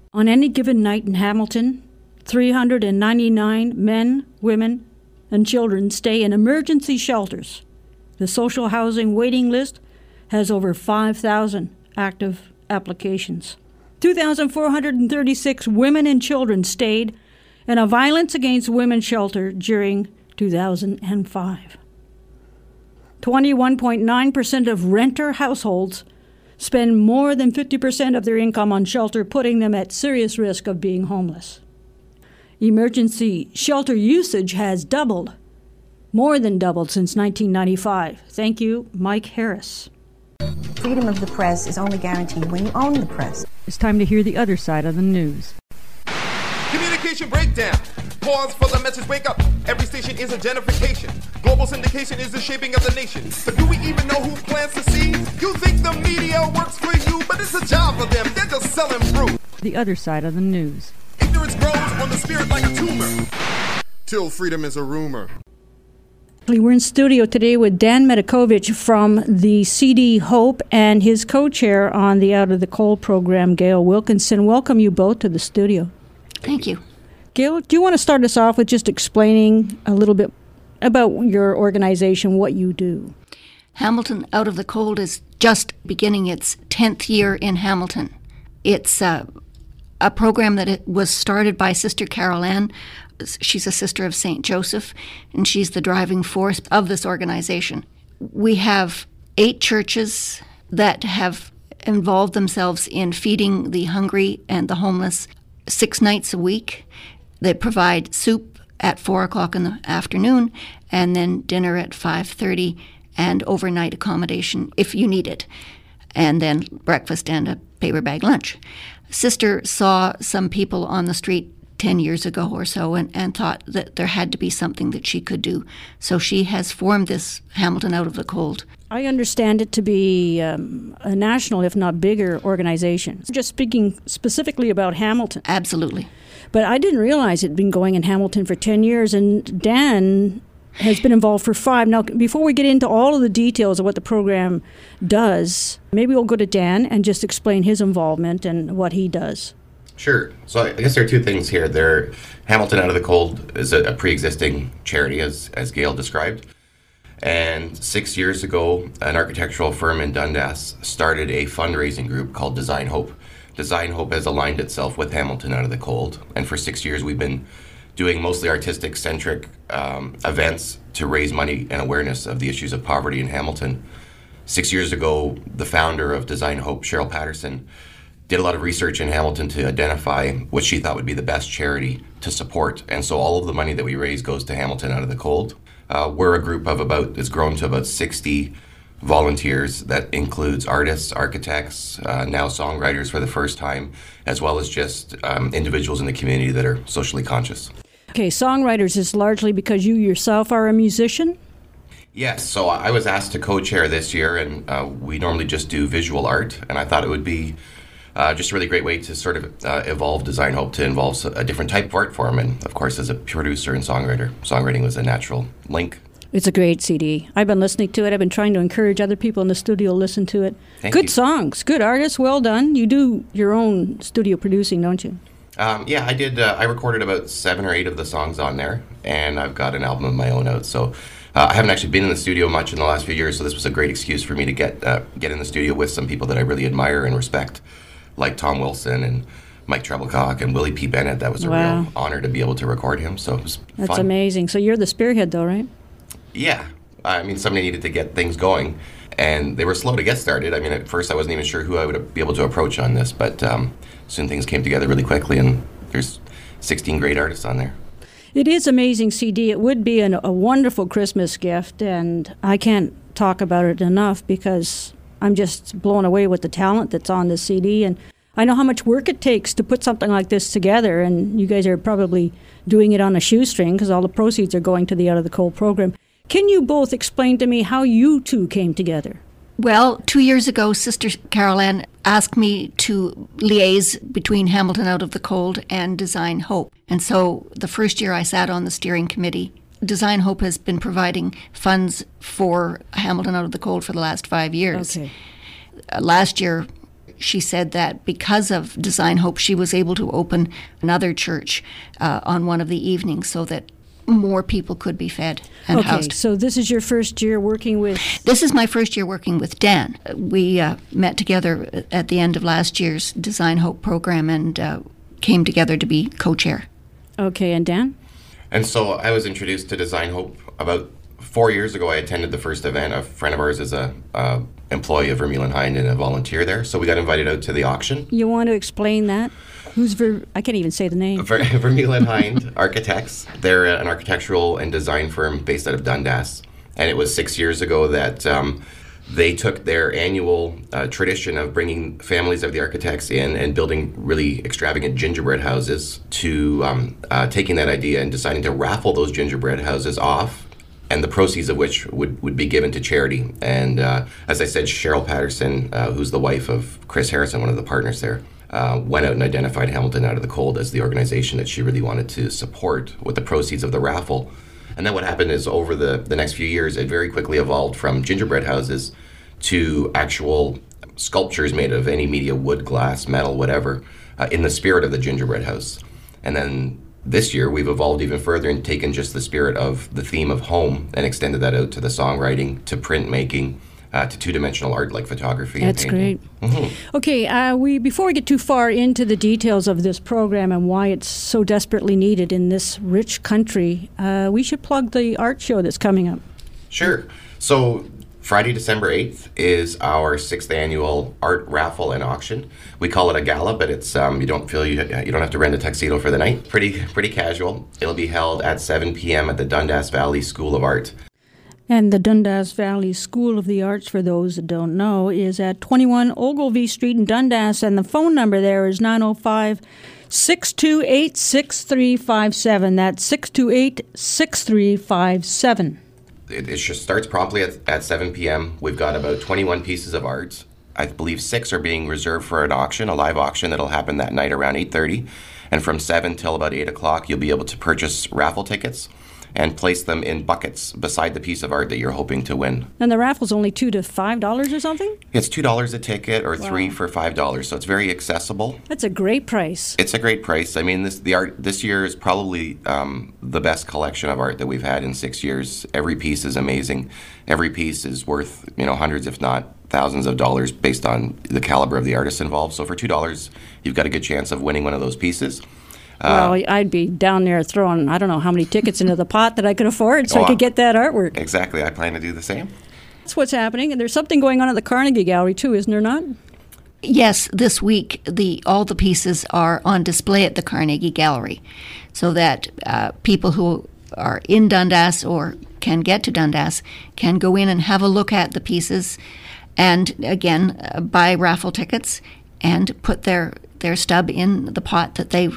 On any given night in Hamilton, 399 men, women, and children stay in emergency shelters. The social housing waiting list has over 5,000 active applications. 2,436 women and children stayed in a violence against women shelter during 2005. 21.9% of renter households spend more than 50% of their income on shelter, putting them at serious risk of being homeless. Emergency shelter usage has doubled, more than doubled since 1995. Thank you, Mike Harris. Freedom of the press is only guaranteed when you own the press. It's time to hear the other side of the news. Communication breakdown. Pause for the message, wake up. Every station is identification. Global syndication is the shaping of the nation. But do we even know who plants the seed? You think the media works for you, but it's a job for them. They're just selling fruit. The other side of the news. Ignorance grows on the spirit like a tumor. Till freedom is a rumor. We're in studio today with Dan Medikovich from the CD Hope and his co-chair on the Out of the Cold program, Gail Wilkinson. Welcome you both to the studio. Thank you. Gail, do you want to start us off with just explaining a little bit about your organization, what you do? Hamilton Out of the Cold is just beginning its 10th year in Hamilton. It's a program that it was started by Sister Carol Ann. She's a sister of St. Joseph, and she's the driving force of this organization. We have 8 churches that have involved themselves in feeding the hungry and the homeless 6 nights a week. They provide soup at 4 o'clock in the afternoon, and then dinner at 5:30, and overnight accommodation if you need it, and then breakfast and a paper bag lunch. Sister saw some people on the street 10 years ago or so and thought that there had to be something that she could do. So she has formed this Hamilton Out of the Cold. I understand it to be a national, if not bigger, organization. Just speaking specifically about Hamilton. Absolutely. But I didn't realize it had been going in Hamilton for 10 years, and Dan has been involved for 5. Now, before we get into all of the details of what the program does, maybe we'll go to Dan and just explain his involvement and what he does. Sure. So I guess there are 2 things here. Hamilton Out of the Cold is a pre-existing charity, as Gail described. And 6 years ago, an architectural firm in Dundas started a fundraising group called Design Hope. Design Hope has aligned itself with Hamilton Out of the Cold. And for 6 years, we've been doing mostly artistic-centric events to raise money and awareness of the issues of poverty in Hamilton. 6 years ago, the founder of Design Hope, Cheryl Patterson, did a lot of research in Hamilton to identify what she thought would be the best charity to support. And so all of the money that we raise goes to Hamilton Out of the Cold. We're a group of it's grown to about 60 volunteers. That includes artists, architects, now songwriters for the first time, as well as just individuals in the community that are socially conscious. Okay, songwriters is largely because you yourself are a musician? Yes, so I was asked to co-chair this year, and we normally just do visual art, and I thought it would be just a really great way to sort of evolve Design Hope to involve a different type of art form. And of course, as a producer and songwriter, songwriting was a natural link. It's a great CD. I've been listening to it. I've been trying to encourage other people in the studio to listen to it. Good songs, good artists, well done. You do your own studio producing, don't you? Yeah, I did. I recorded about 7 or 8 of the songs on there, and I've got an album of my own out. So I haven't actually been in the studio much in the last few years, so this was a great excuse for me to get in the studio with some people that I really admire and respect, like Tom Wilson and Mike Treblecock and Willie P. Bennett. That was a real honor to be able to record him. So it was fun. That's amazing. So you're the spearhead, though, right? Yeah. I mean, somebody needed to get things going, and they were slow to get started. I mean, at first I wasn't even sure who I would be able to approach on this, but soon things came together really quickly, and there's 16 great artists on there. It is amazing CD. It would be a wonderful Christmas gift, and I can't talk about it enough because I'm just blown away with the talent that's on this CD, and I know how much work it takes to put something like this together, and you guys are probably doing it on a shoestring because all the proceeds are going to the Out of the Cold program. Can you both explain to me how you two came together? Well, 2 years ago, Sister Carol Ann asked me to liaise between Hamilton Out of the Cold and Design Hope. And so the first year I sat on the steering committee. Design Hope has been providing funds for Hamilton Out of the Cold for the last 5 years. Okay. Last year, she said that because of Design Hope, she was able to open another church on one of the evenings so that more people could be fed and housed. So this is your first year working with... This is my first year working with Dan. We met together at the end of last year's Design Hope program and came together to be co-chair. Okay, and Dan? And so I was introduced to Design Hope about 4 years ago. I attended the first event. A friend of ours is a employee of Vermeulen Hind and a volunteer there. So we got invited out to the auction. You want to explain that? I can't even say the name. Vermeulen Hind Architects. They're an architectural and design firm based out of Dundas. And it was 6 years ago that they took their annual tradition of bringing families of the architects in and building really extravagant gingerbread houses to taking that idea and deciding to raffle those gingerbread houses off, and the proceeds of which would be given to charity. And as I said, Cheryl Patterson, who's the wife of Chris Harrison, one of the partners there, went out and identified Hamilton Out of the Cold as the organization that she really wanted to support with the proceeds of the raffle. And then what happened is over the next few years, it very quickly evolved from gingerbread houses to actual sculptures made of any media, wood, glass, metal, whatever, in the spirit of the gingerbread house. And then this year, we've evolved even further and taken just the spirit of the theme of home and extended that out to the songwriting, to printmaking, to two-dimensional art like photography and painting. That's great. Mm-hmm. Okay, before we get too far into the details of this program and why it's so desperately needed in this rich country, we should plug the art show that's coming up. Sure. So Friday, December 8th is our 6th annual art raffle and auction. We call it a gala, but it's you don't have to rent a tuxedo for the night. Pretty casual. It'll be held at 7 p.m. at the Dundas Valley School of Art. And the Dundas Valley School of the Arts, for those that don't know, is at 21 Ogilvie Street in Dundas, and the phone number there is 905-628-6357. That's 628-6357. It just starts promptly at 7 p.m. We've got about 21 pieces of art. I believe 6 are being reserved for an auction, a live auction that'll happen that night around 8:30. And from 7 till about 8 o'clock, you'll be able to purchase raffle tickets and place them in buckets beside the piece of art that you're hoping to win. And the raffle's only $2 to $5 or something? It's $2 a ticket or $3 for $5, so it's very accessible. That's a great price. It's a great price. I mean, the art this year is probably the best collection of art that we've had in 6 years. Every piece is amazing. Every piece is worth hundreds, if not thousands of dollars based on the caliber of the artists involved. So for $2, you've got a good chance of winning one of those pieces. Well, I'd be down there throwing, I don't know how many tickets into the pot that I could afford so I could get that artwork. Exactly. I plan to do the same. That's what's happening. And there's something going on at the Carnegie Gallery, too, isn't there not? Yes, this week all the pieces are on display at the Carnegie Gallery so that people who are in Dundas or can get to Dundas can go in and have a look at the pieces and, again, buy raffle tickets and put their stub in the pot that they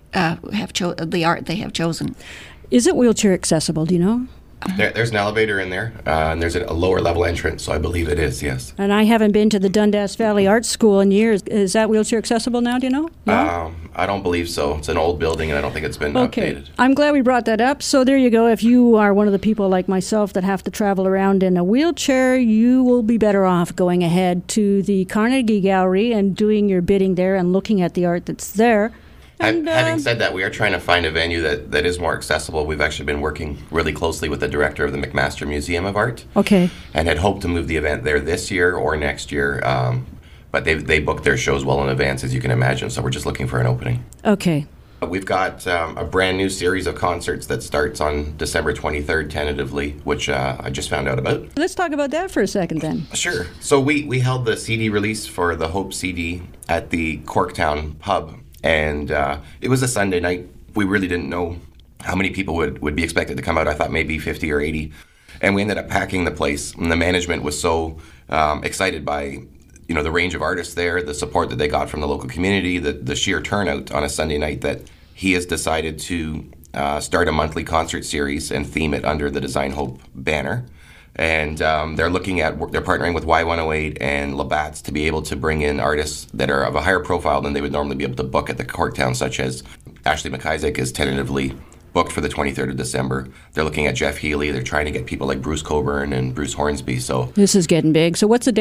the art they have chosen. Is it wheelchair accessible, do you know? There's an elevator in there, and there's a lower level entrance, so I believe it is, yes. And I haven't been to the Dundas Valley Art School in years. Is that wheelchair accessible now, do you know? No? I don't believe so. It's an old building, and I don't think it's been updated. I'm glad we brought that up. So there you go. If you are one of the people like myself that have to travel around in a wheelchair, you will be better off going ahead to the Carnegie Gallery and doing your bidding there and looking at the art that's there. And, having said that, we are trying to find a venue that is more accessible. We've actually been working really closely with the director of the McMaster Museum of Art. Okay. And had hoped to move the event there this year or next year. But they booked their shows well in advance, as you can imagine, so we're just looking for an opening. Okay. We've got a brand new series of concerts that starts on December 23rd, tentatively, which I just found out about. Let's talk about that for a second, then. Sure. So we held the CD release for the Hope CD at the Corktown Pub. And it was a Sunday night. We really didn't know how many people would be expected to come out. I thought maybe 50 or 80. And we ended up packing the place. And the management was so excited by the range of artists there, the support that they got from the local community, the sheer turnout on a Sunday night, that he has decided to start a monthly concert series and theme it under the Design Hope banner. And they're partnering with Y108 and Labatt's to be able to bring in artists that are of a higher profile than they would normally be able to book at the Corktown, such as Ashley McIsaac is tentatively booked for the 23rd of December. They're looking at Jeff Healy. They're trying to get people like Bruce Coburn and Bruce Hornsby. So this is getting big. So what's the date?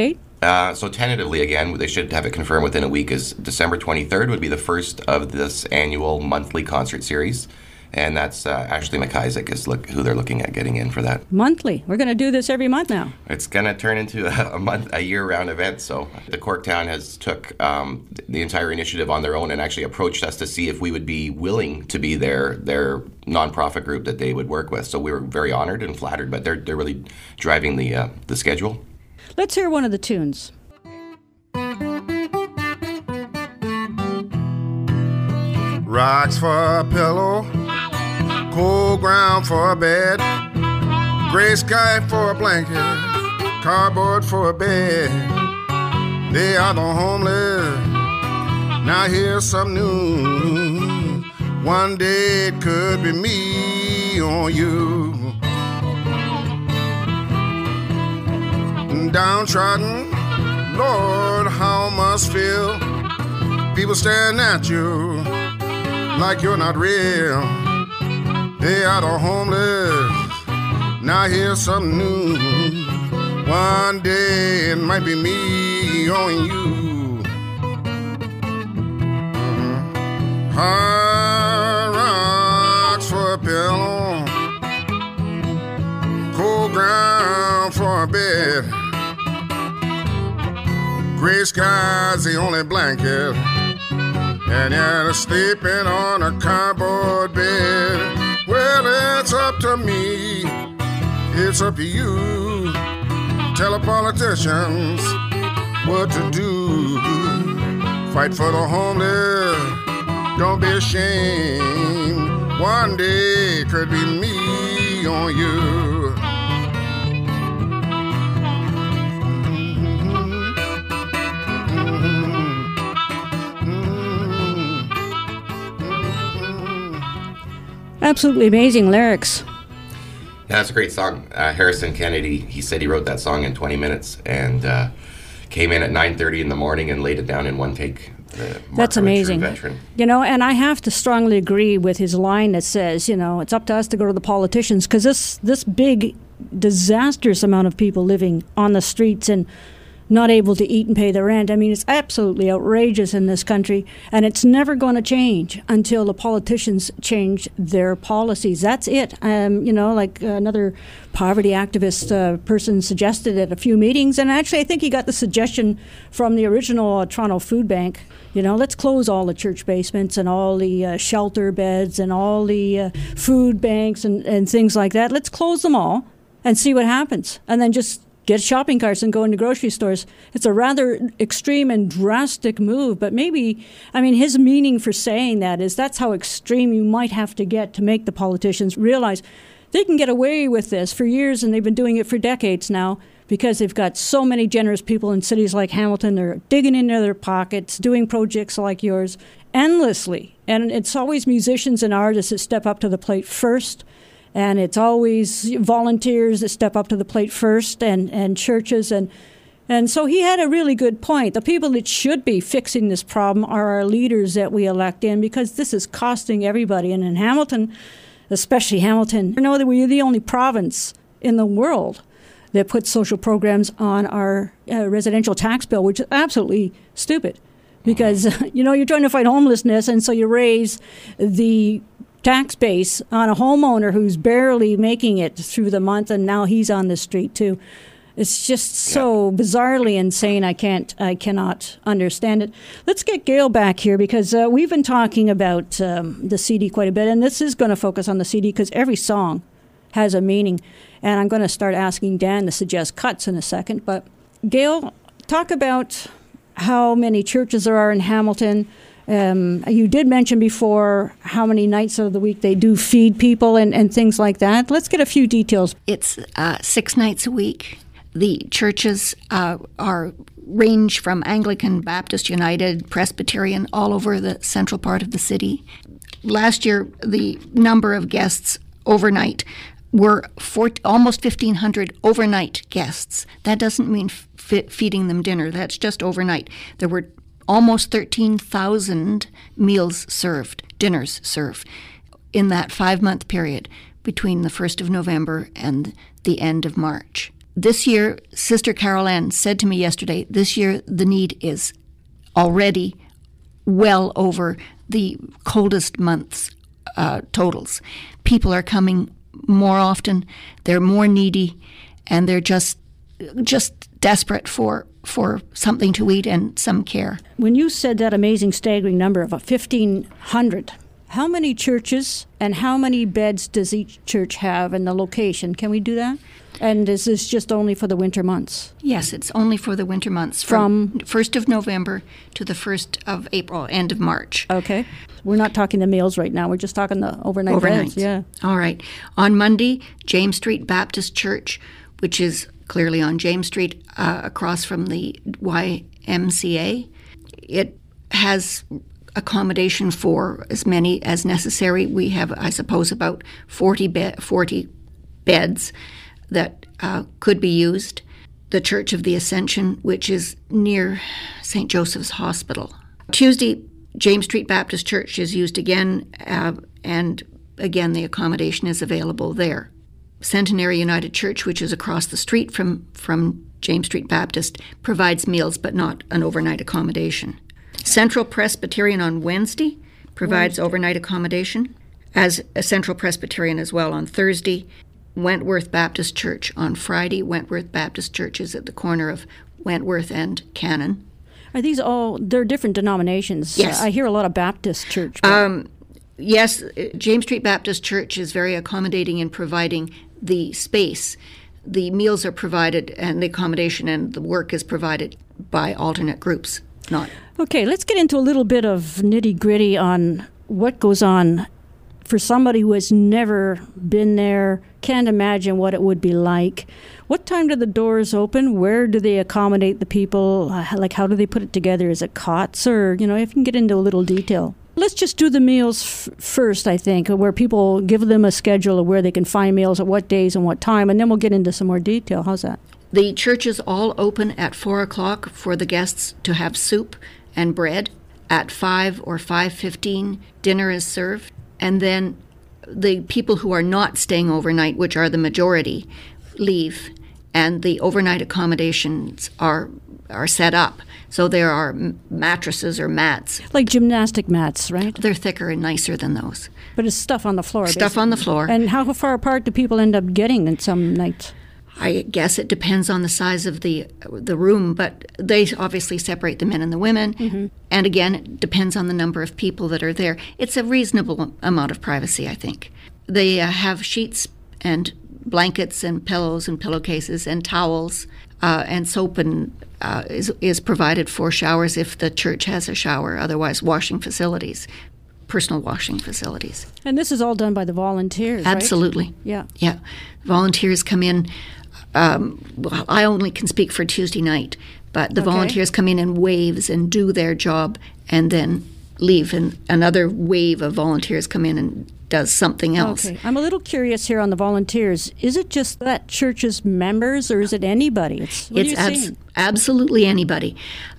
So tentatively, again, they should have it confirmed within a week, is December 23rd would be the first of this annual monthly concert series. And that's Ashley McIsaac is who they're looking at getting in for that. Monthly. We're going to do this every month now. It's going to turn into a year-round event. So the Corktown has took the entire initiative on their own and actually approached us to see if we would be willing to be their nonprofit group that they would work with. So we were very honored and flattered, but they're really driving the schedule. Let's hear one of the tunes. Rocks for a pillow, cool ground for a bed, gray sky for a blanket, cardboard for a bed. They are the homeless. Now here's some news. One day it could be me or you. Downtrodden, Lord, how must feel. People staring at you like you're not real. They are the homeless. Now here's some news. One day it might be me or you. Hard rocks for a pillow, cold ground for a bed, gray sky's the only blanket, and you're sleeping on a cardboard bed. Well, it's up to me, it's up to you. Tell the politicians what to do. Fight for the homeless, don't be ashamed. One day it could be me or you. Absolutely amazing lyrics. Yeah, that's a great song. Harrison Kennedy, he said he wrote that song in 20 minutes and came in at 9:30 in the morning and laid it down in one take. That's amazing. You know, and I have to strongly agree with his line that says, you know, it's up to us to go to the politicians, because this big, disastrous amount of people living on the streets and not able to eat and pay their rent. I mean, it's absolutely outrageous in this country, and it's never going to change until the politicians change their policies. That's it. You know, like another poverty activist person suggested at a few meetings, and actually I think he got the suggestion from the original Toronto Food Bank. You know, let's close all the church basements and all the shelter beds and all the food banks and things like that. Let's close them all and see what happens, and then just get shopping carts and go into grocery stores. It's a rather extreme and drastic move, but maybe, I mean, his meaning for saying that is that's how extreme you might have to get to make the politicians realize they can get away with this for years, and they've been doing it for decades now because they've got so many generous people in cities like Hamilton. They're digging into their pockets, doing projects like yours endlessly. And it's always musicians and artists that step up to the plate first. And it's always volunteers that step up to the plate first, and churches. And so he had a really good point. The people that should be fixing this problem are our leaders that we elect in, because this is costing everybody. And in Hamilton, especially Hamilton, I know that we're the only province in the world that puts social programs on our residential tax bill, which is absolutely stupid. Because, you know, you're trying to fight homelessness, and so you raise the tax base on a homeowner who's barely making it through the month, and now he's on the street too. It's just so bizarrely insane. I cannot understand it. Let's get Gail back here, because we've been talking about the CD quite a bit, and this is going to focus on the CD because every song has a meaning. And I'm going to start asking Dan to suggest cuts in a second. But Gail, talk about how many churches there are in Hamilton. You did mention before how many nights of the week they do feed people and things like that. Let's get a few details. It's 6 nights a week. The churches range from Anglican, Baptist United, Presbyterian, all over the central part of the city. Last year, the number of guests overnight were almost 1,500 overnight guests. That doesn't mean feeding them dinner. That's just overnight. There were almost 13,000 meals served, dinners served, in that 5-month period between the 1st of November and the end of March. This year, Sister Carol Ann said to me yesterday, this year the need is already well over the coldest months totals. People are coming more often, they're more needy, and they're just desperate for something to eat and some care. When you said that amazing, staggering number of 1,500, how many churches and how many beds does each church have in the location? Can we do that? And is this just only for the winter months? Yes, it's only for the winter months, from 1st of November to the 1st of April, end of March. Okay. We're not talking the meals right now. We're just talking the overnight beds. Yeah. All right. On Monday, James Street Baptist Church, which is clearly on James Street across from the YMCA, it has accommodation for as many as necessary. We have, I suppose, about 40 beds that could be used. The Church of the Ascension, which is near St. Joseph's Hospital. Tuesday, James Street Baptist Church is used again, and again the accommodation is available there. Centenary United Church, which is across the street from James Street Baptist, provides meals but not an overnight accommodation. Central Presbyterian on Wednesday provides overnight accommodation, as a Central Presbyterian as well on Thursday. Wentworth Baptist Church on Friday. Wentworth Baptist Church is at the corner of Wentworth and Cannon. Are these all, they're different denominations? Yes. I hear a lot of Baptist church. Yes, James Street Baptist Church is very accommodating in providing the space. The meals are provided and the accommodation and the work is provided by alternate groups, not. Okay, let's get into a little bit of nitty-gritty on what goes on for somebody who has never been there, can't imagine what it would be like. What time do the doors open? Where do they accommodate the people? Like, how do they put it together? Is it cots or, if you can get into a little detail. Let's just do the meals first, I think, where people give them a schedule of where they can find meals at what days and what time, and then we'll get into some more detail. How's that? The churches all open at 4 o'clock for the guests to have soup and bread. At 5 or 5:15, dinner is served. And then the people who are not staying overnight, which are the majority, leave, and the overnight accommodations are set up. So there are mattresses or mats. Like gymnastic mats, right? They're thicker and nicer than those. But it's stuff on the floor. Stuff basically. on the floor. And how far apart do people end up getting in some nights? I guess it depends on the size of the room, but they obviously separate the men and the women. Mm-hmm. And again, it depends on the number of people that are there. It's a reasonable amount of privacy, I think. They have sheets and blankets and pillows and pillowcases and towels and soap and is provided for showers if the church has a shower, otherwise washing facilities. Personal washing facilities. And this is all done by the volunteers, Absolutely. Right? Yeah. Volunteers come in. Well, I only can speak for Tuesday night, but the volunteers come in waves and do their job and then leave, and another wave of volunteers come in and does something else. Okay. I'm a little curious here on the volunteers. Is it just that church's members, or is it anybody? It's absolutely anybody.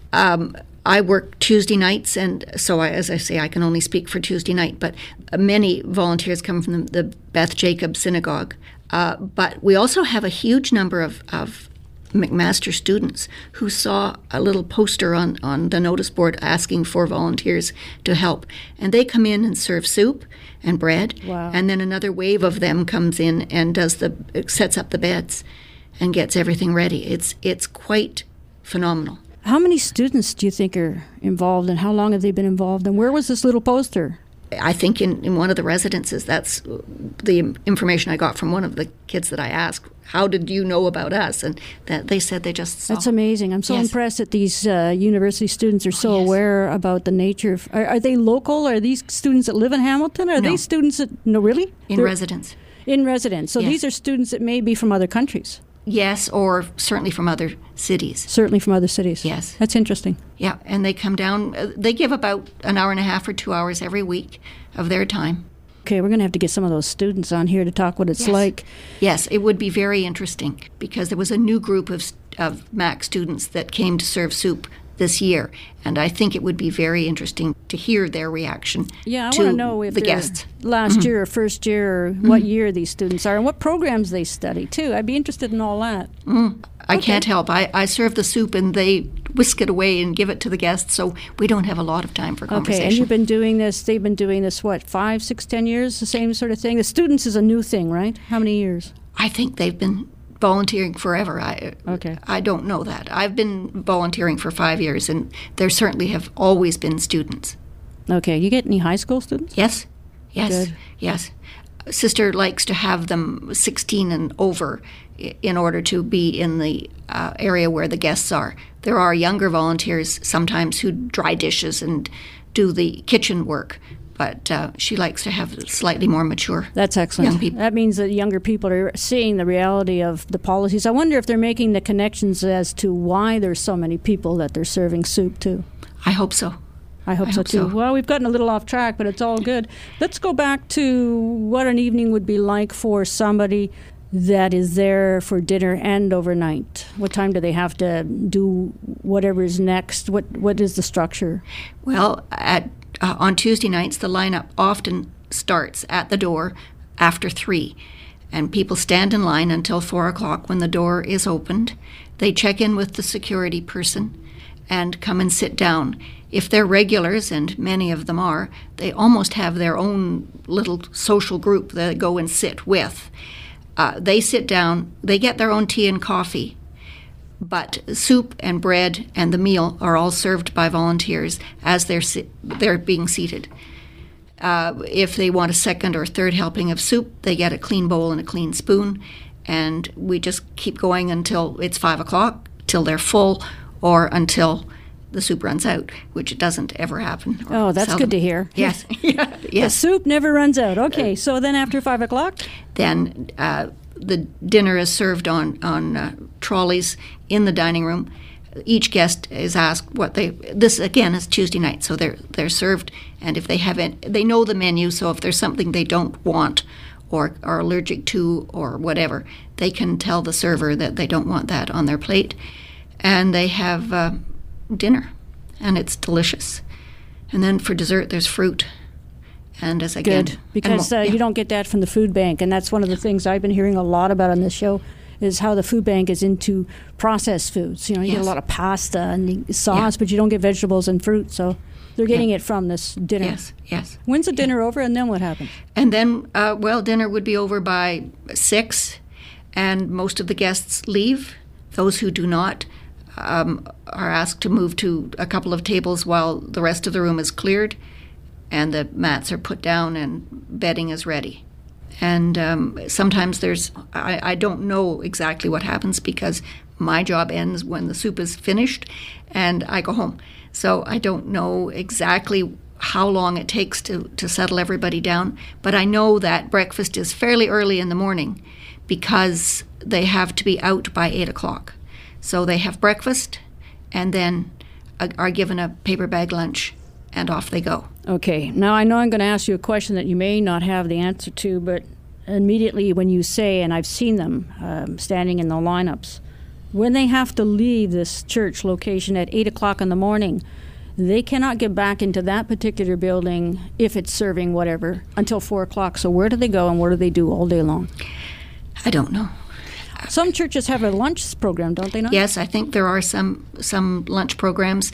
I work Tuesday nights, and so as I say, I can only speak for Tuesday night, but many volunteers come from the Beth Jacob Synagogue. But we also have a huge number of McMaster students who saw a little poster on the notice board asking for volunteers to help. And they come in and serve soup and bread. Wow. And then another wave of them comes in and sets up the beds and gets everything ready. It's quite phenomenal. How many students do you think are involved, and how long have they been involved? And where was this little poster? I think in one of the residences. That's the information I got from one of the kids that I asked, how did you know about us? And that they said they just saw. That's amazing. I'm so impressed that these university students are so aware about the nature of... Are they local? Are these students that live in Hamilton? Are they students that... No, really? In residence. In residence. So these are students that may be from other countries. Yes, or certainly from other cities. Certainly from other cities. Yes. That's interesting. Yeah, and they come down, they give about an hour and a half or 2 hours every week of their time. Okay, we're going to have to get some of those students on here to talk what it's like. Yes, it would be very interesting because there was a new group of MAC students that came to serve soup this year, and I think it would be very interesting to hear their reaction. Yeah, I to want to know if the they're guests. last year or first year, or what year these students are, and what programs they study too. I'd be interested in all that. I can't help. I serve the soup, and they whisk it away and give it to the guests, so we don't have a lot of time for conversation. Okay, and you've been doing this, they've been doing this, what, 5, 6, 10 years, the same sort of thing? The students is a new thing, right? How many years? I think they've been volunteering forever. Okay. I don't know that. I've been volunteering for 5 years, and there certainly have always been students. Okay, you get any high school students? Yes, Good. yes. Sister likes to have them 16 and over in order to be in the area where the guests are. There are younger volunteers sometimes who dry dishes and do the kitchen work, but she likes to have slightly more mature That's excellent. young people. That means that younger people are seeing the reality of the policies. I wonder if they're making the connections as to why there's so many people that they're serving soup to. I hope so. I hope so too. Well, we've gotten a little off track, but it's all good. Let's go back to what an evening would be like for somebody that is there for dinner and overnight. What time do they have to do whatever is next? What is the structure? Well, on Tuesday nights, the lineup often starts at the door after 3, and people stand in line until 4 o'clock when the door is opened. They check in with the security person and come and sit down. If they're regulars, and many of them are, they almost have their own little social group that they go and sit with. They sit down, they get their own tea and coffee, but soup and bread and the meal are all served by volunteers as they're being seated. If they want a second or third helping of soup, they get a clean bowl and a clean spoon, and we just keep going until it's 5 o'clock, till they're full, or until the soup runs out, which doesn't ever happen. Oh, that's seldom. good to hear. Yes. The Yes. soup never runs out. Okay, so then after 5 o'clock? Then the dinner is served on trolleys in the dining room. Each guest is asked what this again is Tuesday night, so they're served, and if they haven't, they know the menu, so if there's something they don't want or are allergic to or whatever, they can tell the server that they don't want that on their plate, and they have dinner, and it's delicious. And then for dessert, there's fruit. And as again, Good, because you don't get that from the food bank, and that's one of the things I've been hearing a lot about on this show, is how the food bank is into processed foods. You know, you get a lot of pasta and sauce, but you don't get vegetables and fruit, so they're getting it from this dinner. Yes. When's the dinner over, and then what happens? And then, dinner would be over by 6, and most of the guests leave. Those who do not are asked to move to a couple of tables while the rest of the room is cleared, and the mats are put down and bedding is ready. And sometimes I don't know exactly what happens because my job ends when the soup is finished and I go home. So I don't know exactly how long it takes to settle everybody down, but I know that breakfast is fairly early in the morning because they have to be out by 8 o'clock. So they have breakfast and then are given a paper bag lunch and off they go. Okay, now I know I'm going to ask you a question that you may not have the answer to, but immediately when you say, and I've seen them standing in the lineups, when they have to leave this church location at 8 o'clock in the morning, they cannot get back into that particular building if it's serving whatever until 4 o'clock. So where do they go and what do they do all day long? I don't know. Some churches have a lunch program, don't they not? Yes, I think there are some lunch programs.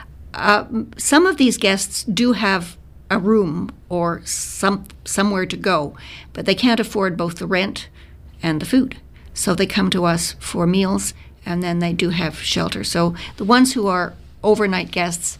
Some of these guests do have a room or somewhere to go, but they can't afford both the rent and the food. So they come to us for meals, and then they do have shelter. So the ones who are overnight guests,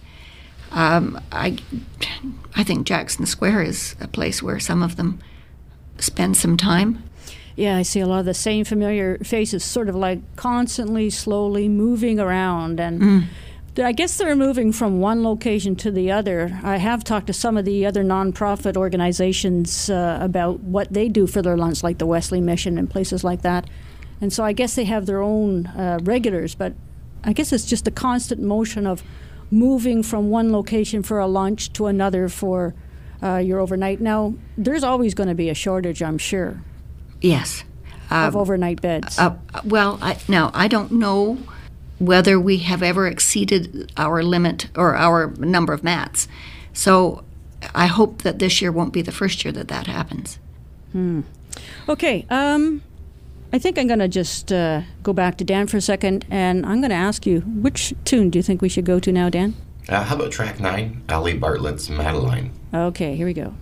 I think Jackson Square is a place where some of them spend some time. Yeah, I see a lot of the same familiar faces, sort of like constantly, slowly moving around. And I guess they're moving from one location to the other. I have talked to some of the other nonprofit organizations about what they do for their lunch, like the Wesley Mission and places like that. And so I guess they have their own regulars, but I guess it's just a constant motion of moving from one location for a lunch to another for your overnight. Now, there's always going to be a shortage, I'm sure. Yes. Of overnight beds. I don't know whether we have ever exceeded our limit or our number of mats. So I hope that this year won't be the first year that happens. Okay, I think I'm going to just go back to Dan for a second, and I'm going to ask you, which tune do you think we should go to now, Dan? How about track 9, Ali Bartlett's Madeline? Okay, here we go.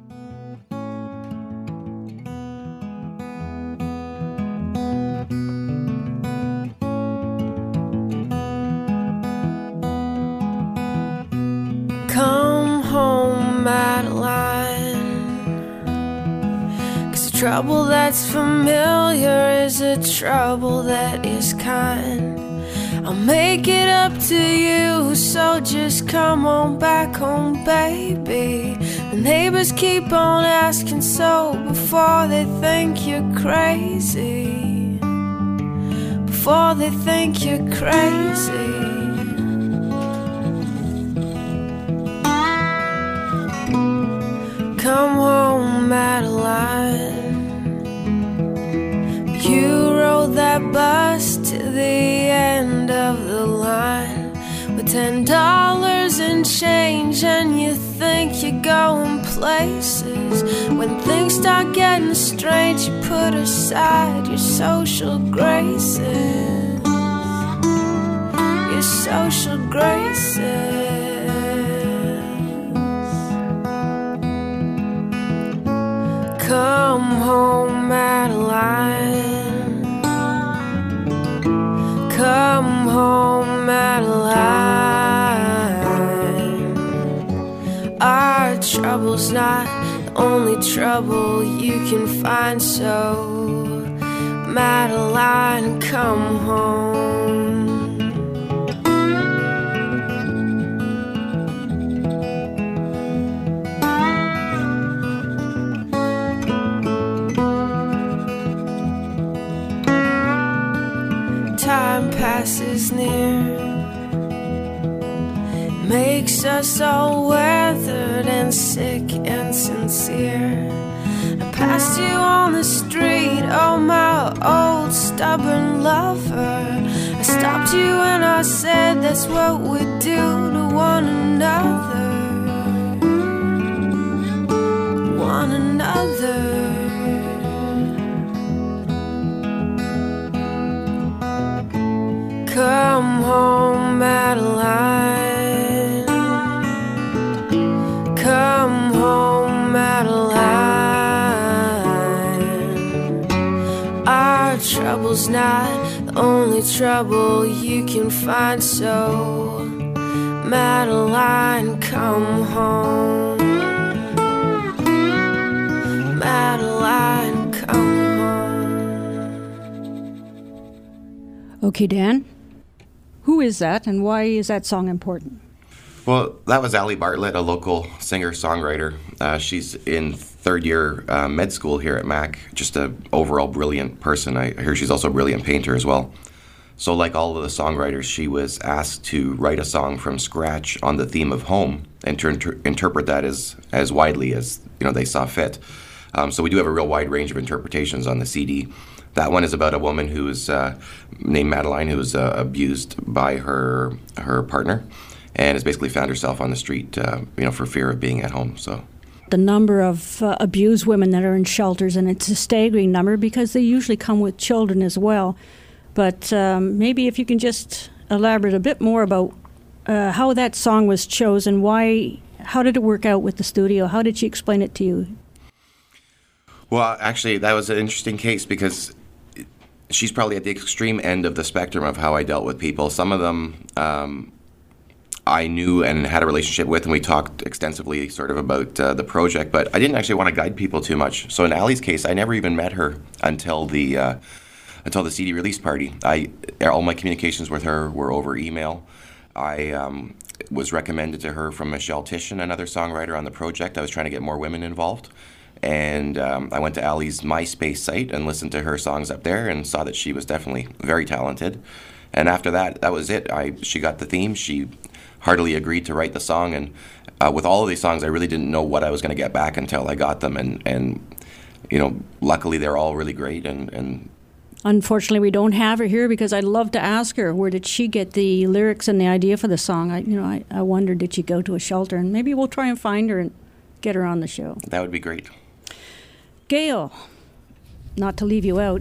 Come home, Madeline, 'cause the trouble that's familiar is a trouble that is kind. I'll make it up to you, so just come on back home, baby. The neighbors keep on asking so before they think you're crazy. Before they think you're crazy. Come home, Madeline. You rode that bus to the end of the line with $10 and change, and you think you're going places. When things start getting strange, you put aside your social graces. Your social graces. Come home, Madeline. Come home, Madeline. Our trouble's not the only trouble you can find, so Madeline, come home. Time passes near, makes us all weathered and sick and sincere. I passed you on the street, oh my old stubborn lover. I stopped you and I said that's what we do to one another. One another. Come home, Madeline. Come home, Madeline. Our trouble's not the only trouble you can find, so Madeline, come home. Madeline, come home. Okay, Dan. Who is that, and why is that song important? Well, that was Ali Bartlett, a local singer-songwriter. She's in third-year med school here at Mac. Just an overall brilliant person. I hear she's also a brilliant painter as well. So like all of the songwriters, she was asked to write a song from scratch on the theme of home and to interpret that as widely as they saw fit. So we do have a real wide range of interpretations on the CD. That one is about a woman who is named Madeline, who was abused by her partner, and has basically found herself on the street, for fear of being at home. So the number of abused women that are in shelters, and it's a staggering number because they usually come with children as well. But maybe if you can just elaborate a bit more about how that song was chosen, how did it work out with the studio? How did she explain it to you? Well, actually, that was an interesting case because she's probably at the extreme end of the spectrum of how I dealt with people. Some of them I knew and had a relationship with, and we talked extensively sort of about the project, but I didn't actually want to guide people too much. So in Ali's case, I never even met her until the CD release party. All my communications with her were over email. I was recommended to her from Michelle Titian, another songwriter on the project. I was trying to get more women involved. And I went to Ali's MySpace site and listened to her songs up there and saw that she was definitely very talented. And after that, that was it. She got the theme. She heartily agreed to write the song. And with all of these songs, I really didn't know what I was going to get back until I got them. And luckily, they're all really great. And Unfortunately, we don't have her here because I'd love to ask her where did she get the lyrics and the idea for the song. I wonder, did she go to a shelter? And maybe we'll try and find her and get her on the show. That would be great. Gail, not to leave you out,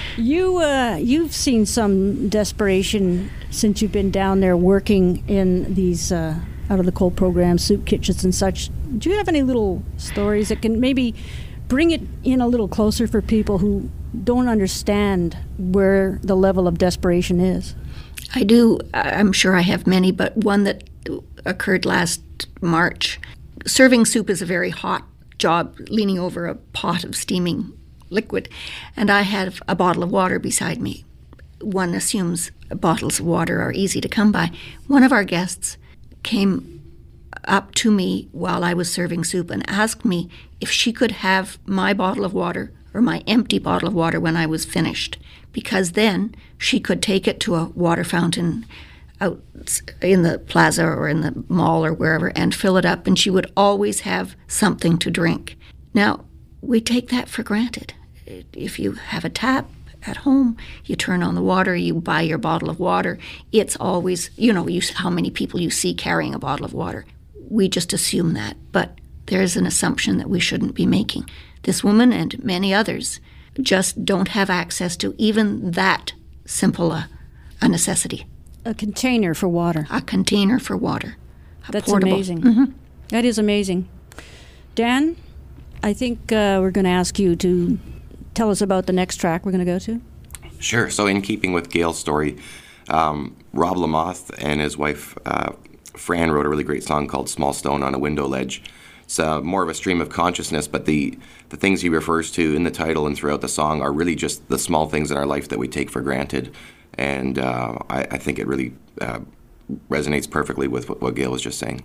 you've seen some desperation since you've been down there working in these out of the cold programs, soup kitchens and such. Do you have any little stories that can maybe bring it in a little closer for people who don't understand where the level of desperation is? I do. I'm sure I have many, but one that occurred last March. Serving soup is a very hot job, leaning over a pot of steaming liquid, and I had a bottle of water beside me. One assumes bottles of water are easy to come by. One of our guests came up to me while I was serving soup and asked me if she could have my bottle of water or my empty bottle of water when I was finished, because then she could take it to a water fountain out in the plaza or in the mall or wherever and fill it up, and she would always have something to drink. Now, we take that for granted. If you have a tap at home, you turn on the water, you buy your bottle of water, it's always, how many people you see carrying a bottle of water. We just assume that, but there's an assumption that we shouldn't be making. This woman and many others just don't have access to even that simple a necessity. A container for water. A container for water. That's portable. amazing. Mm-hmm. That is amazing. Dan, I think we're going to ask you to tell us about the next track we're going to go to. Sure. So in keeping with Gail's story, Rob Lamoth and his wife Fran wrote a really great song called Small Stone on a Window Ledge. It's more of a stream of consciousness, but the things he refers to in the title and throughout the song are really just the small things in our life that we take for granted. And I think it really resonates perfectly with what Gail was just saying.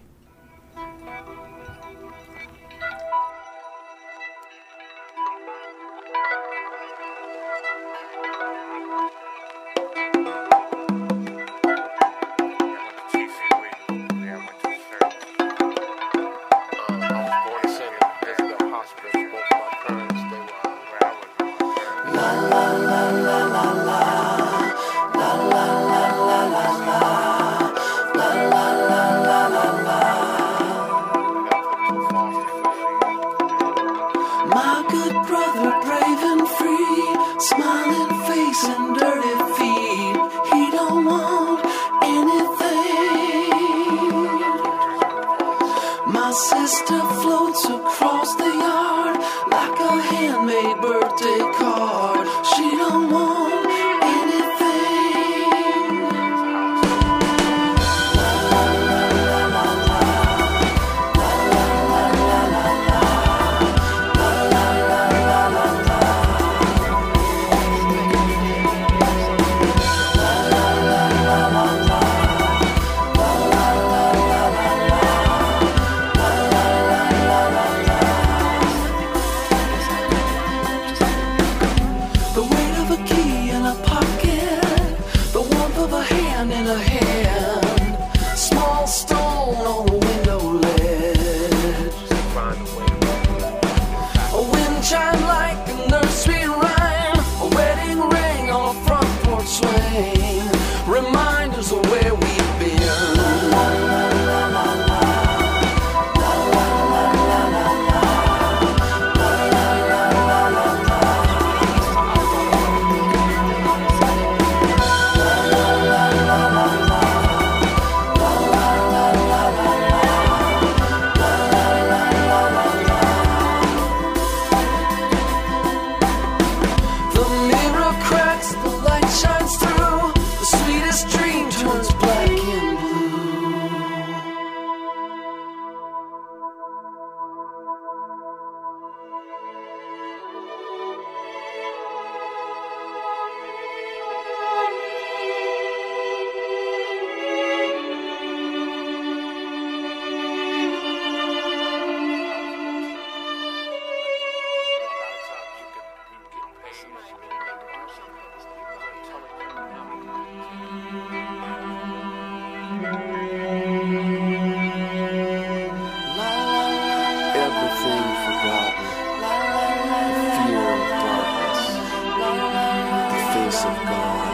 of God.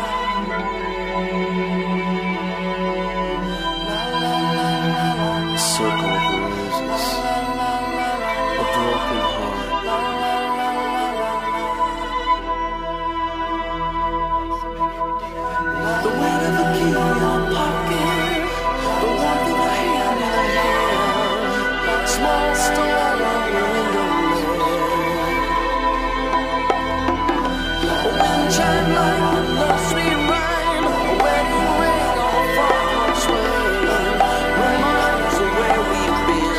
A circle of roses, a broken heart. The weight of a key in your pocket, the warmth of a hand in a hand, small star on window ledge, a wind chime like a nursery rhyme, a wedding ring on a front swing, reminds of where we've been.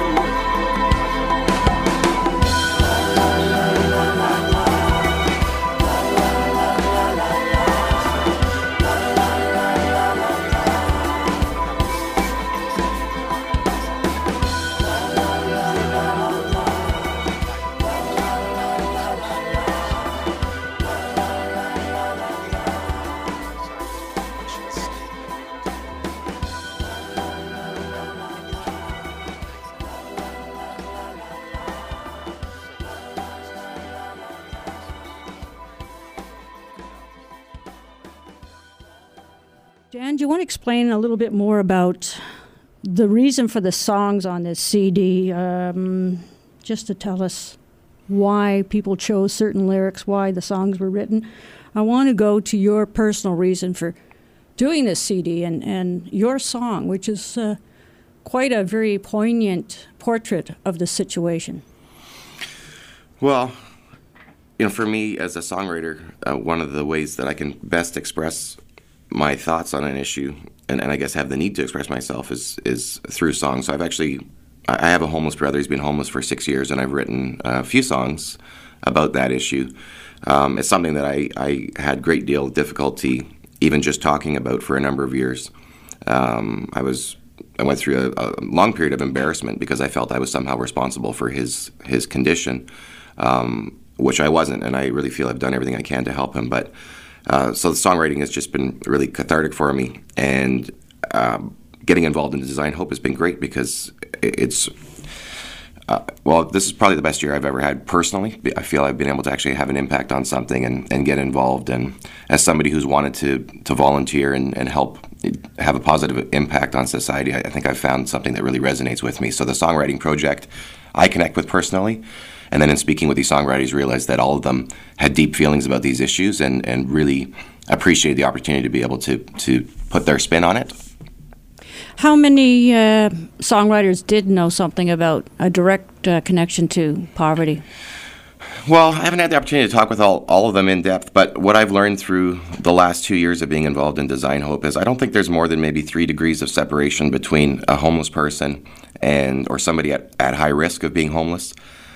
Jan, do you want to explain a little bit more about the reason for the songs on this CD? Just to tell us why people chose certain lyrics, why the songs were written. I want to go to your personal reason for doing this CD and your song, which is quite a very poignant portrait of the situation. Well, for me as a songwriter, one of the ways that I can best express my thoughts on an issue, and I guess have the need to express myself, is through songs. So I have a homeless brother. He's been homeless for 6 years, and I've written a few songs about that issue. It's something that I had a great deal of difficulty even just talking about for a number of years. I went through a long period of embarrassment because I felt I was somehow responsible for his condition, which I wasn't, and I really feel I've done everything I can to help him. But so the songwriting has just been really cathartic for me, and getting involved in Design Hope has been great because it's this is probably the best year I've ever had personally. I feel I've been able to actually have an impact on something and get involved. And as somebody who's wanted to volunteer and help have a positive impact on society, I think I've found something that really resonates with me. So the songwriting project I connect with personally. And then in speaking with these songwriters, realized that all of them had deep feelings about these issues and really appreciated the opportunity to be able to put their spin on it. How many songwriters did know something about a direct connection to poverty? Well, I haven't had the opportunity to talk with all of them in depth, but what I've learned through the last 2 years of being involved in Design Hope is I don't think there's more than maybe 3 degrees of separation between a homeless person or somebody at high risk of being homeless.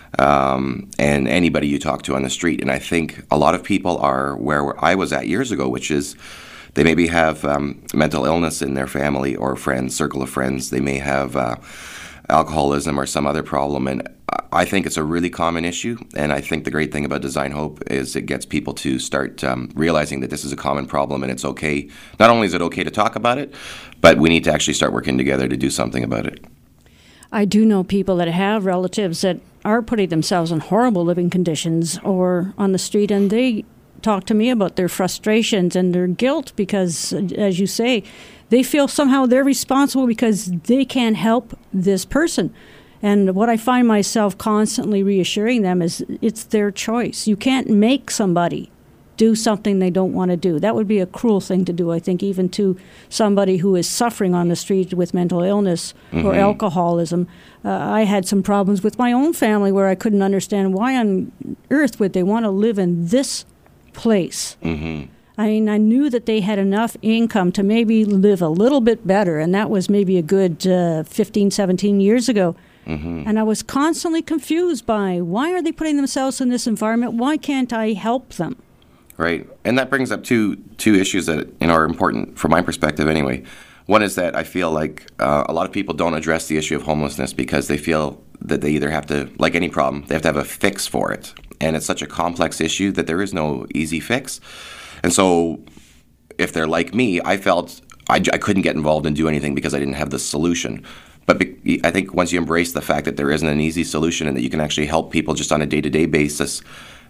And anybody you talk to on the street. And I think a lot of people are where I was at years ago, which is they maybe have mental illness in their family or friends, circle of friends. They may have alcoholism or some other problem. And I think it's a really common issue. And I think the great thing about Design Hope is it gets people to start realizing that this is a common problem and it's okay. Not only is it okay to talk about it, but we need to actually start working together to do something about it. I do know people that have relatives that are putting themselves in horrible living conditions or on the street, and they talk to me about their frustrations and their guilt because, as you say, they feel somehow they're responsible because they can't help this person. And what I find myself constantly reassuring them is it's their choice. You can't make somebody do something they don't want to do. That would be a cruel thing to do, I think, even to somebody who is suffering on the street with mental illness or alcoholism. I had some problems with my own family where I couldn't understand why on earth would they want to live in this place. I mean, I knew that they had enough income to maybe live a little bit better, and that was maybe a good 15, 17 years ago. And I was constantly confused by why are they putting themselves in this environment? Why can't I help them? Right, and that brings up two issues that are important from my perspective anyway. One is that I feel like a lot of people don't address the issue of homelessness because they feel that they either have to, like any problem, they have to have a fix for it. And it's such a complex issue that there is no easy fix. And so if they're like me, I felt I couldn't get involved and do anything because I didn't have the solution. But I think once you embrace the fact that there isn't an easy solution and that you can actually help people just on a day-to-day basis,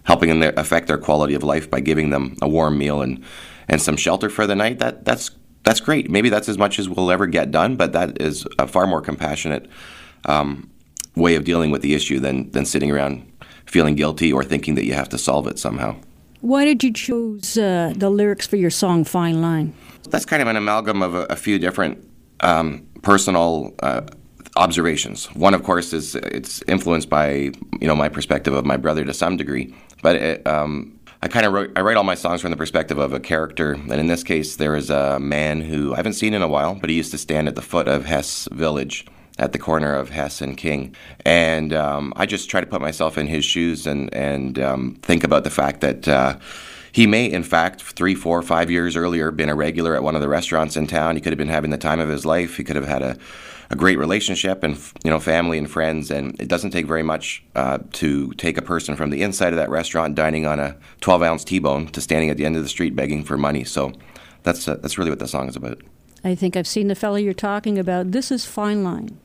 helping them affect their quality of life by giving them a warm meal and some shelter for the night, that's great. Maybe that's as much as we'll ever get done, but that is a far more compassionate way of dealing with the issue than sitting around feeling guilty or thinking that you have to solve it somehow. Why did you choose the lyrics for your song Fine Line? That's kind of an amalgam of a few different personal observations. One, of course, is it's influenced by my perspective of my brother to some degree. But I write all my songs from the perspective of a character, and in this case, there is a man who I haven't seen in a while, but he used to stand at the foot of Hess Village, at the corner of Hess and King, and I just try to put myself in his shoes and think about the fact that he may, in fact, 3, 4, 5 years earlier, been a regular at one of the restaurants in town. He could have been having the time of his life. He could have had a great relationship and family and friends, and it doesn't take very much to take a person from the inside of that restaurant dining on a 12-ounce T-bone to standing at the end of the street begging for money. So that's really what the song is about. I think I've seen the fellow you're talking about. This is Fine Line.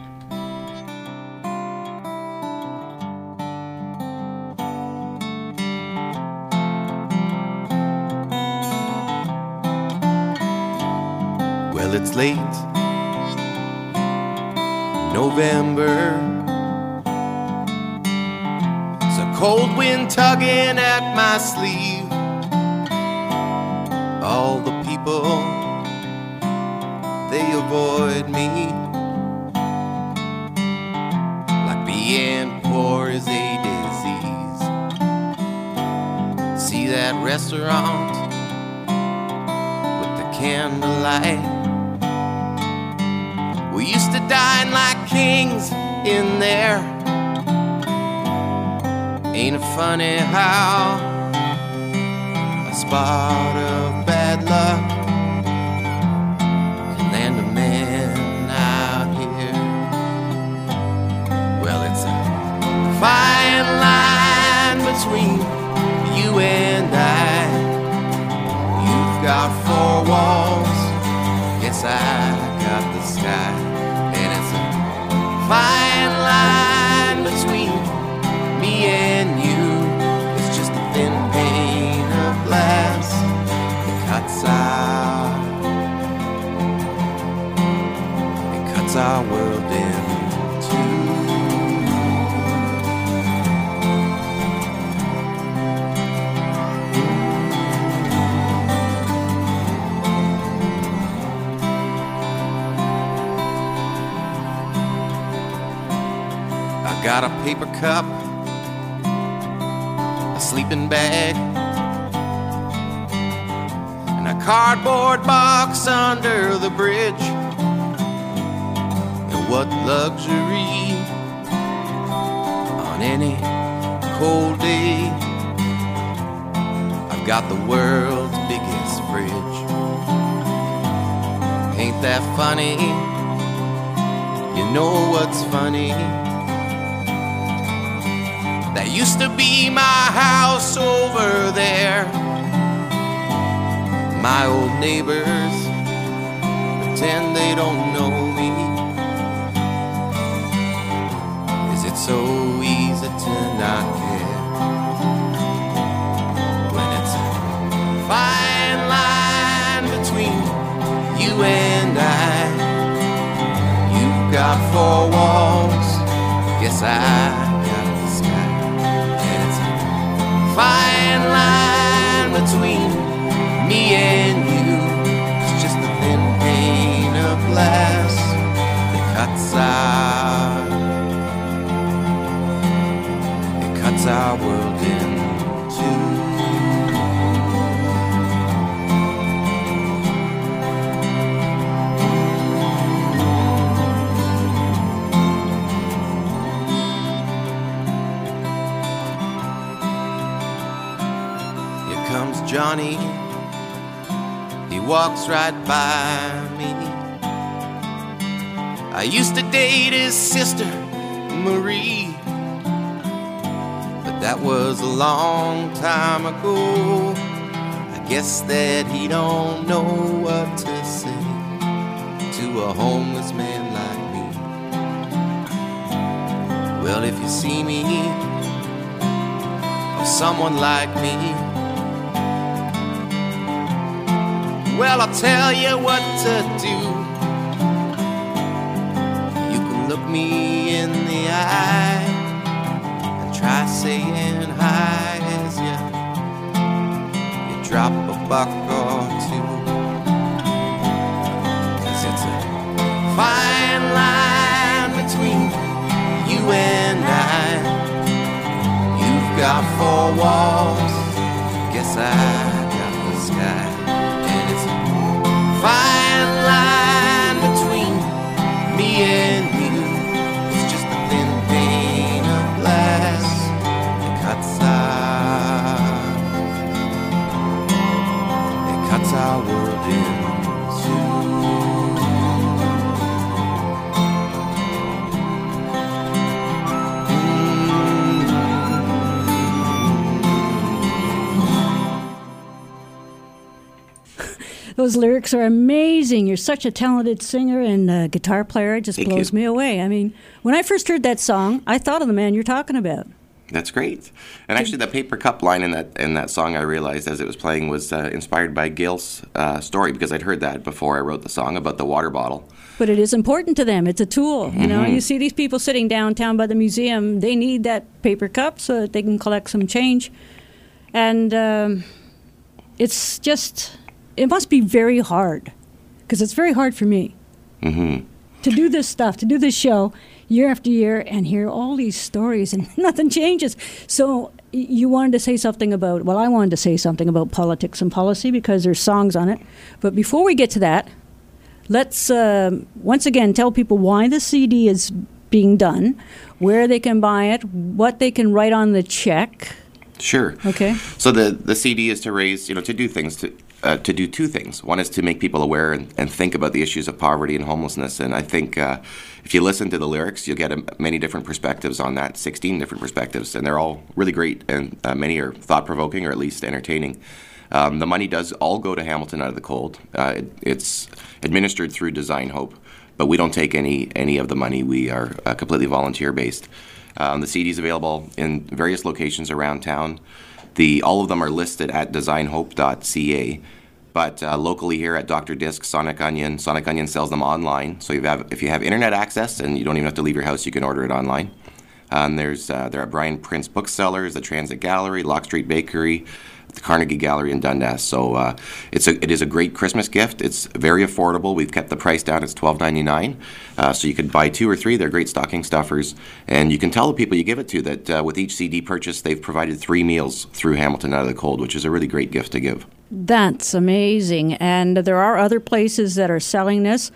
Well, it's late November. It's a cold wind tugging at my sleeve. All the people, they avoid me. Like being poor is a disease. See that restaurant with the candlelight? We used to dine like kings in there. Ain't it funny how a spot of bad luck can land a man out here? Well, it's a fine line between you and I. You've got 4 walls, yes, I got the sky. And it's a fine line between me and you. It's just a thin pane of glass that cuts our world in two. Got a paper cup, a sleeping bag, and a cardboard box under the bridge. And what luxury on any cold day. I've got the world's biggest fridge. Ain't that funny? You know what's funny? That used to be my house over there. My old neighbors pretend they don't know me. Is it so easy to not care when it's a fine line between you and I? You've got 4 walls, yes, I fine line between me and you. It's just a thin pane of glass that cuts our world in two. Johnny, he walks right by me. I used to date his sister, Marie, but that was a long time ago. I guess that he don't know what to say to a homeless man like me. Well, if you see me for someone like me. Well, I'll tell you what to do. You can look me in the eye and try saying hi as you drop a buck or two. 'Cause it's a fine line between you and I. You've got four walls, guess I got the sky. And it's a fine line between me and you. It's just a thin pane of glass that cuts our world in two. Those lyrics are amazing. You're such a talented singer and guitar player. It just Thank blows you. me away. I mean, when I first heard that song, I thought of the man you're talking about. That's great. And actually, the paper cup line in that song, I realized as it was playing, was inspired by Gail's story, because I'd heard that before I wrote the song about the water bottle. But it is important to them. It's a tool. You know, you see these people sitting downtown by the museum. They need that paper cup so that they can collect some change. And it's just, it must be very hard, because it's very hard for me to do this stuff, to do this show year after year and hear all these stories and nothing changes. So you wanted to say something about, well, I wanted to say something about politics and policy because there's songs on it. But before we get to that, let's once again tell people why the CD is being done, where they can buy it, what they can write on the check. Sure. Okay. So the CD is to raise, to do things, to do two things. One is to make people aware and think about the issues of poverty and homelessness. And I think if you listen to the lyrics, you'll get many different perspectives on that, 16 different perspectives. And they're all really great, and many are thought-provoking or at least entertaining. The money does all go to Hamilton Out of the Cold. It's administered through Design Hope, but we don't take any of the money. We are completely volunteer-based. The CD is available in various locations around town. All of them are listed at designhope.ca. But locally here at Dr. Disc, Sonic Onion sells them online. So if you have internet access and you don't even have to leave your house, you can order it online. There are Brian Prince Booksellers, the Transit Gallery, Lock Street Bakery, the Carnegie Gallery in Dundas. So it is a great Christmas gift. It's very affordable. We've kept the price down. It's $12.99. So you could buy 2 or 3. They're great stocking stuffers. And you can tell the people you give it to that with each CD purchase, they've provided 3 meals through Hamilton Out of the Cold, which is a really great gift to give. That's amazing. And there are other places that are selling this.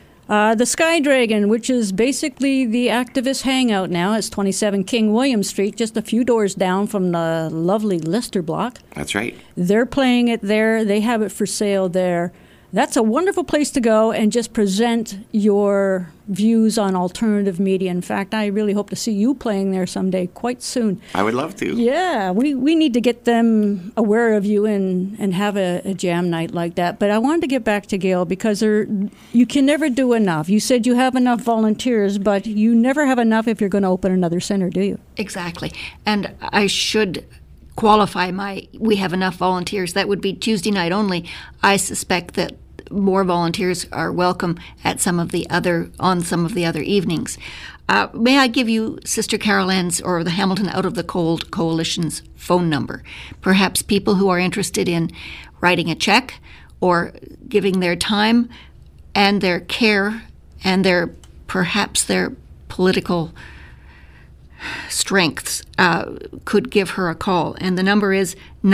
The Sky Dragon, which is basically the activist hangout now, is 27 King William Street, just a few doors down from the lovely Lister Block. That's right. They're playing it there. They have it for sale there. That's a wonderful place to go and just present your views on alternative media. In fact, I really hope to see you playing there someday, quite soon. I would love to. Yeah, we need to get them aware of you and have a jam night like that. But I wanted to get back to Gail because you can never do enough. You said you have enough volunteers, but you never have enough if you're going to open another center, do you? Exactly. And I should qualify we have enough volunteers. That would be Tuesday night only. I suspect that more volunteers are welcome at some of the other evenings. May I give you Sister Carol Ann's or the Hamilton Out of the Cold Coalition's phone number? Perhaps people who are interested in writing a check or giving their time and their care and perhaps their political strengths could give her a call. And the number is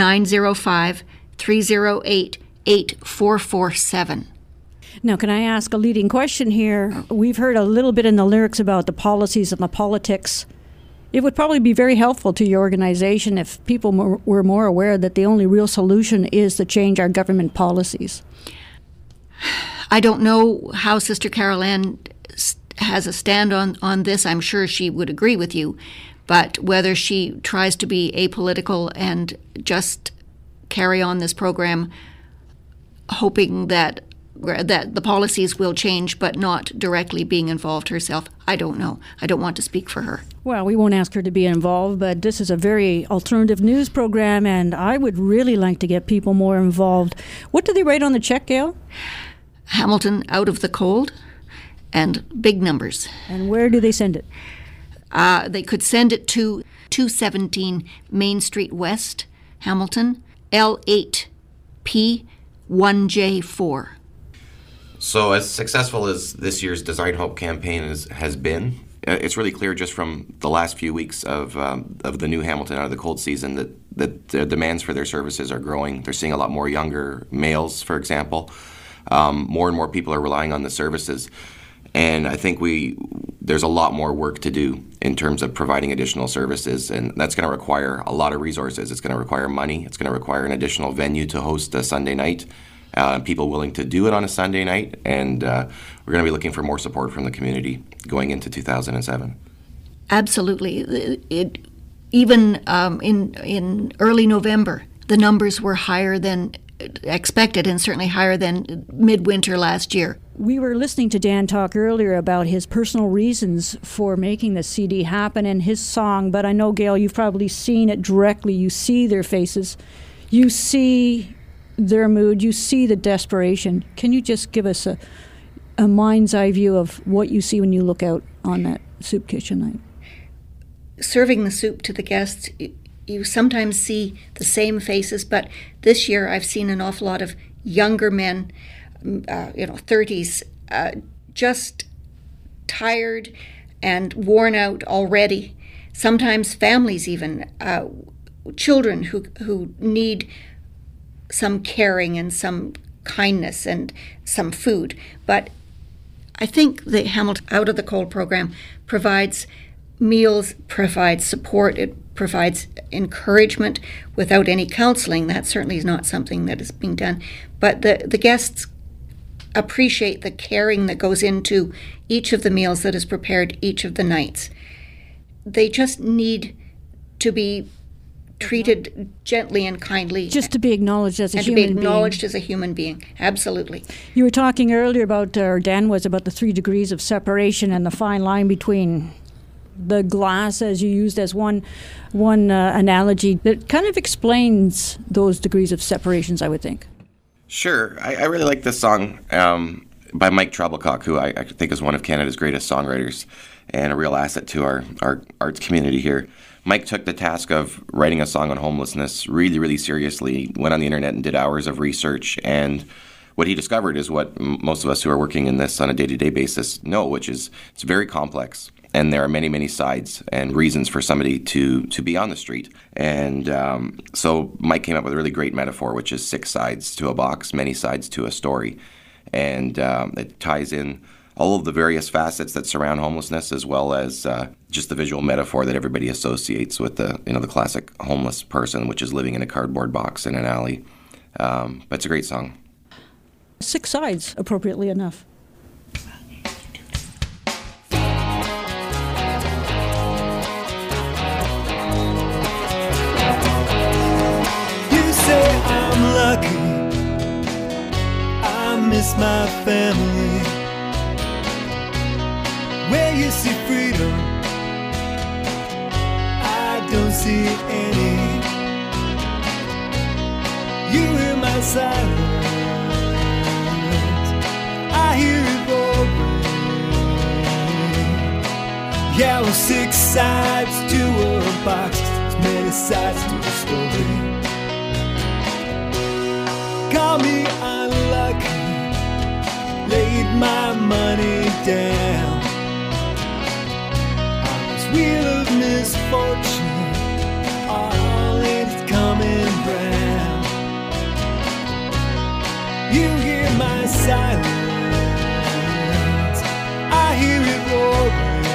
905-308-8447. Now, can I ask a leading question here? We've heard a little bit in the lyrics about the policies and the politics. It would probably be very helpful to your organization if people were more aware that the only real solution is to change our government policies. I don't know how Sister Carol Ann has a stand on this. I'm sure she would agree with you. But whether she tries to be apolitical and just carry on this program hoping that that the policies will change, but not directly being involved herself. I don't know. I don't want to speak for her. Well, we won't ask her to be involved, but this is a very alternative news program, and I would really like to get people more involved. What do they write on the check, Gail? Hamilton Out of the Cold, and big numbers. And where do they send it? They could send it to 217 Main Street West, Hamilton, L8P1J4. So as successful as this year's Design Hope campaign has been, it's really clear just from the last few weeks of the new Hamilton Out of the Cold season that the demands for their services are growing. They're seeing a lot more younger males, for example. More and more people are relying on the services. And I think there's a lot more work to do in terms of providing additional services, and that's going to require a lot of resources. It's going to require money. It's going to require an additional venue to host a Sunday night, people willing to do it on a Sunday night, and we're going to be looking for more support from the community going into 2007. Absolutely. Even in early November, the numbers were higher than expected and certainly higher than midwinter last year. We were listening to Dan talk earlier about his personal reasons for making the CD happen and his song, but I know, Gail, you've probably seen it directly. You see their faces. You see their mood. You see the desperation. Can you just give us a mind's eye view of what you see when you look out on that soup kitchen night? Serving the soup to the guests, you sometimes see the same faces, but this year I've seen an awful lot of younger men, 30s, just tired and worn out already. Sometimes families even, children who need some caring and some kindness and some food. But I think the Hamilton Out of the Cold program provides meals, provides support, it provides encouragement without any counseling. That certainly is not something that is being done. But the guests appreciate the caring that goes into each of the meals that is prepared each of the nights. They just need to be treated gently and kindly. Just to be acknowledged as a human being. And to be acknowledged as a human being. Absolutely. You were talking earlier about, or Dan was, about the 3 degrees of separation and the fine line between the glass, as you used as one analogy, that kind of explains those degrees of separations, I would think. Sure. I really like this song by Mike Trebilcock, who I think is one of Canada's greatest songwriters and a real asset to our arts community here. Mike took the task of writing a song on homelessness really, really seriously, went on the internet and did hours of research, and what he discovered is what most of us who are working in this on a day-to-day basis know, which is it's very complex. And there are many, many sides and reasons for somebody to be on the street. And so Mike came up with a really great metaphor, which is 6 sides to a box, many sides to a story. And it ties in all of the various facets that surround homelessness, as well as just the visual metaphor that everybody associates with the classic homeless person, which is living in a cardboard box in an alley. But it's a great song. 6 sides, appropriately enough. I'm lucky, I miss my family. Where you see freedom, I don't see any. You hear my silence, I hear it roaring. Yeah, well, 6 sides to a box, there's many sides to a story. Call me unlucky, laid my money down on this wheel of misfortune, all it's coming round. You hear my silence, I hear it roaring.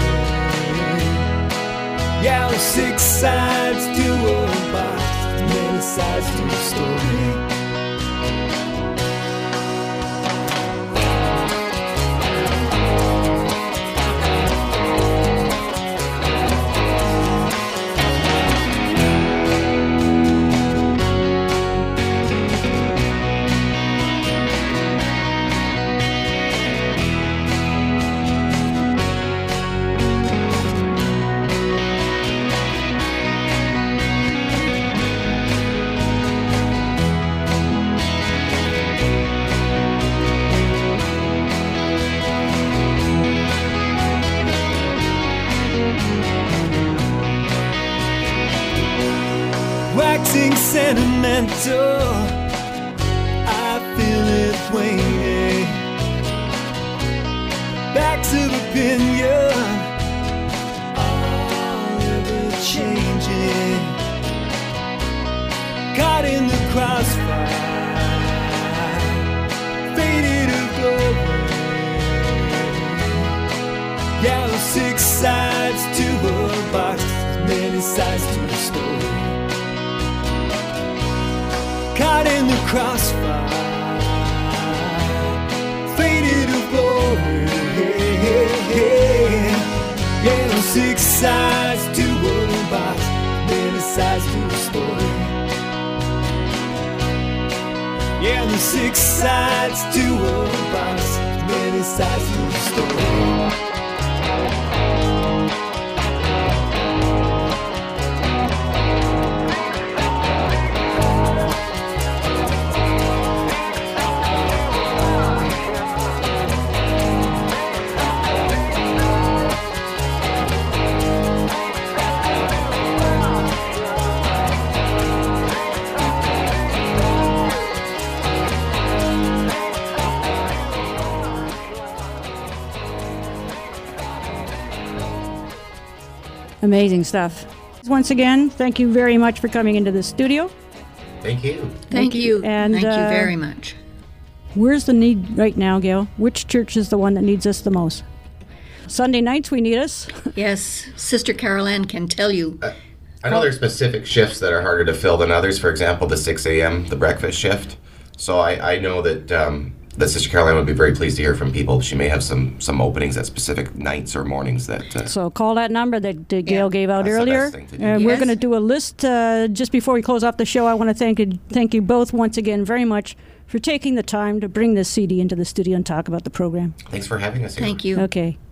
Yeah, 6 sides to a box, many sides to a story. Getting sentimental, I feel it waning. Back to the opinion, all ever changing. Caught in the crossfire, faded to glory. Yeah, there's 6 sides to a box, many sides to the story. Caught in the crossfire, faded to glory. Yeah, there's 6 sides to a box, many sides to the story. Yeah, there's 6 sides to a box, many sides to the story. Amazing stuff. Once again, thank you very much for coming into the studio. Thank you. Thank you. And, Thank you very much. Where's the need right now, Gail? Which church is the one that needs us the most? Sunday nights, we need us. Yes, Sister Carol Ann can tell you. I know there's specific shifts that are harder to fill than others. For example, the 6 a.m., the breakfast shift. So I know that that Sister Caroline would be very pleased to hear from people. She may have some openings at specific nights or mornings that... So call that number that Gail gave out That's the earlier. best thing to do. We're Yes. going to do a list just before we close off the show. I want to thank you both once again very much for taking the time to bring this CD into the studio and talk about the program. Thanks for having us here. Thank you. Okay.